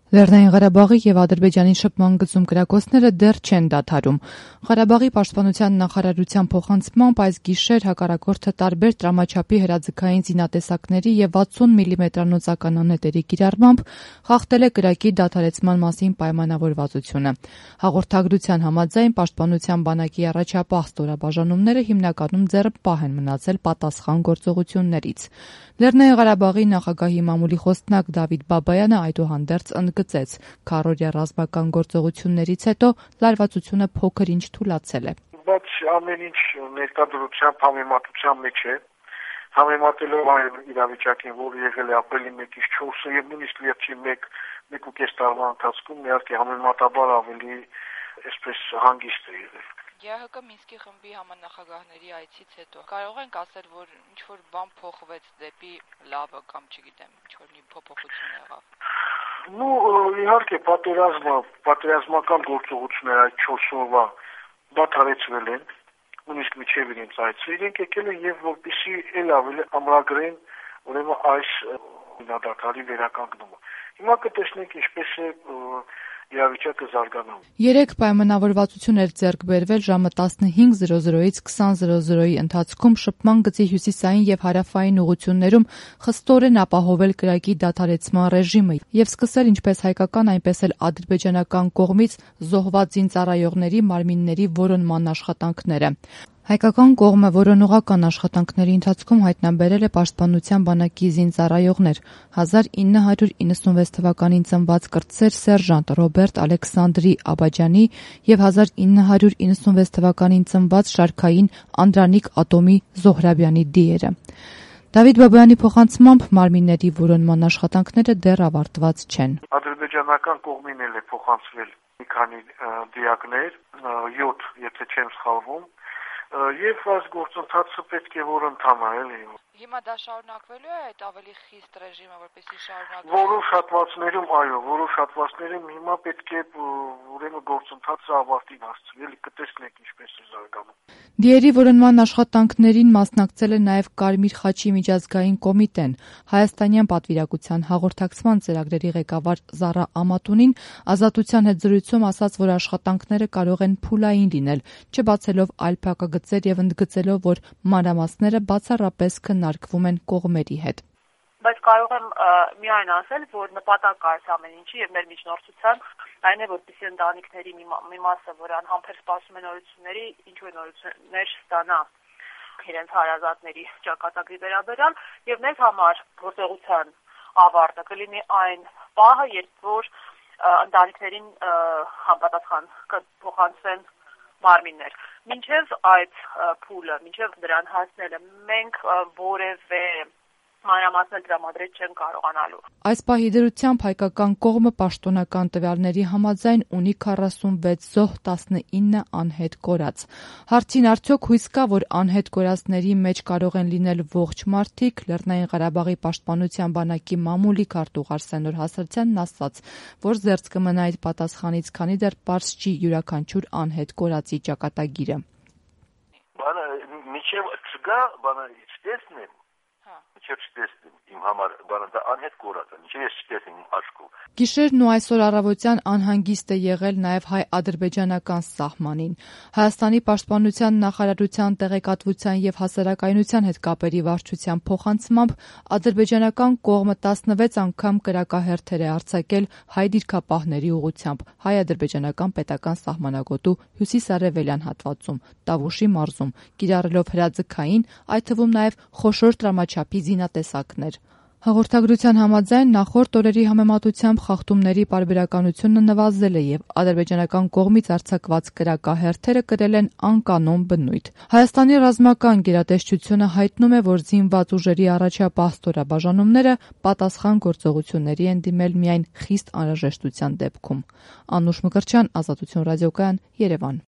Լեռնային Ղարաբաղի եւ Ադրբեջանի շփման գծում կրակոցները դեռ չեն դադարում։ Ղարաբաղի պաշտպանության նախարարության փոխանցմամբ այս գիշեր հակառակորդը տարբեր տրամաչափի հրաձգային զինատեսակների եւ 60 մմ ականանետերի կիրառմամբ խախտել է կրակի դադարեցման մասին պայմանավորվածությունը։ Հաղորդագրության համաձայն պաշտպանության բանակի առաջապահ ստորաբաժանումները հիմնականում ձեռնպահ են մնացել պատասխան գործողություններից։ Լեռնային Ղարաբաղի նախագահի մամուլի խոսնակ Դավիթ Բաբայանը այդուհանդերձ ընդգծեց, քառօրյա ռազմական գործողություններից հետո լարվածությունը փոքր-ինչ թուլացել է։ Բայց ամեն ինչ ներկայությամբ համեմատության մեջ է, համեմատելով այն իրավիճակին, որ եղել է ապրիլի 1-ից 4-ը եւ նույնիսկ վերջին 1.5 տարվա ընթացքում իհարկե համեմատաբար ավելի այսպես հանգիստ է եղել։ ԵՀԿ Մինսկի խմբի համանախագահների այցից հետո կարող ենք ասել, որ ինչ-որ բան փոխվեց դեպի լավը կամ չգիտեմ, ինչ-որ մի փոփոխություն եղավ։ Իհարկե պատերազմական գործողությունները այդ 4 օրվա դադարեցվել են, նույնիսկ միջև իրենց այցը իրենք եկել են եւ որպեսզի էլ ավելի ամրագրեն ուրեմն այս դադարի վերականգնումը։ Հիմա կտեսնենք ինչպես է իրավիճակը զարգանում։ 3 պայմանավորվածություն էր ձեռք բերվել ժամը 15:00-ից 20:00-ի ընթացքում շփման գծի հյուսիսային եւ հարավային ուղություններում խստորեն ապահովել կրակի դադարեցման ռեժիմը եւ սկսել ինչպես հայկական, այնպես էլ ադրբեջանական կողմից զոհված զինծառայողների մարմինների որոնման աշխատանքները։ Հայկական կողմը որոնողական աշխատանքների ընթացքում հայտնաբերել է պաշտպանության բանակի զինծառայողներ 1996 թվականին ծնված կրտսեր սերժանտ Ռոբերտ Ալեքսանդրի Աբաջանի եւ 1996 թվականին ծնված շարքային Անդրանիկ Ատոմի Զոհրաբյանի դիերը։ Դավիթ Բաբայանի փոխանցմամբ մարմինների որոնման աշխատանքները դեռ ավարտված չեն։ Ադրբեջանական կողմին էլ է փոխանցվել մի քանի դիակներ, 7, եթե չեմ սխալվում, եւ այս գործընթացը պետք է որ ընթանա, էլի։ Հիմա դա շարունակվելու է այդ ավելի խիստ ռեժիմը, որպեսզի շարունակվի։ Որոշ հատվածներում հիմա պետք է ուրեմն գործընթացը ավարտին հասցվի, էլի կտեսնենք ինչպես է զարգանում։ Դիերի որոնման աշխատանքներին մասնակցել է նաև Կարմիր խաչի միջազգային կոմիտեն։ Հայաստանյան պատվիրակության հաղորդակցման ծրագրերի ղեկավար Զառա Ամատունին Ազատության հետ զրույցում ասաց, որ աշխատանքները կարող են փուլային լինել, չբացելով այլ փակագծեր եւ ընդգծելով, որ մանրամասները բացառապես քննարկվում են կողմերի հետ։ Բայց կարող եմ միայն ասել, որ նպատակ կա այս ամեն ինչի եւ մեր միջնորդության այն է, որպեսզի ընտանիքների մի մասը, որ անհամբեր սպասում են նորությունների, ինչ-որ նորություններ ստանա իրենց հարազատների ճակատագրի վերաբերյալ եւ մեզ համար գործողության ավարտը կլինի այն պահը, երբ որ ընտանիքներին համապատասխան կփոխանցվեն մարմիններ։ Մինչև այդ փուլը, մինչև դրան հասնելը մենք որևէ մանրամասներ տրամադրել չեն կարողանալու։ Այս պահի դրությամբ հայկական կողմը պաշտոնական տվյալների համաձայն ունի 46 զոհ, 19 անհետ կորած։ Հարցին արդյոք հույս կա, որ անհետ կորածների մեջ կարող են լինել ողջ մարդիկ, Լեռնային Ղարաբաղի պաշտպանության բանակի մամուլի քարտուղար Սենոր Հասարցյանն ասաց, որ զերծ կմնա այդ պատասխանից, քանի դեռ պարզ չի յուրաքանչյուր անհետ կորածի ճակատագիրը։ Միջև չգա, չտեսնեմ։ Չտեսնեմ իմ համար դա անհետ կորած է, ինչեւ ես չտեսնեմ աչքով։ Գիշերն ու այսօր առավոտյան անհանգիստ է եղել նաև հայ-ադրբեջանական սահմանին։ Հայաստանի պաշտպանության նախարարության տեղեկատվության եւ հասարակայնության հետ կապերի վարչության փոխանցմամբ ադրբեջանական կողմը 16 անգամ կրակահերթեր է արձակել հայ դիրքապահների ուղղությամբ հայ-ադրբեջանական պետական սահմանագոտու հյուսիսարևելյան հատվածում, Տավուշի մարզում, կիրառելով հրաձգային, այդ թվում նաև խոշոր տրամաչափի զինատեսակներ։ Հաղորդագրության համաձայն նախորդ օրերի համեմատությամբ խախտումների պարբերականությունը նվազել է եւ ադրբեջանական կողմից արձակված կրակահերթերը կրել են անկանոն բնույթ։ Հայաստանի ռազմական գերատեսչությունը հայտնում է, որ զինված ուժերի առաջապահ ստորաբաժանումները պատասխան գործողությունների են դիմել միայն խիստ անհրաժեշտության դեպքում։ Անուշ Մկրտչյան, Ազատություն ռադիոկայան, Երևան։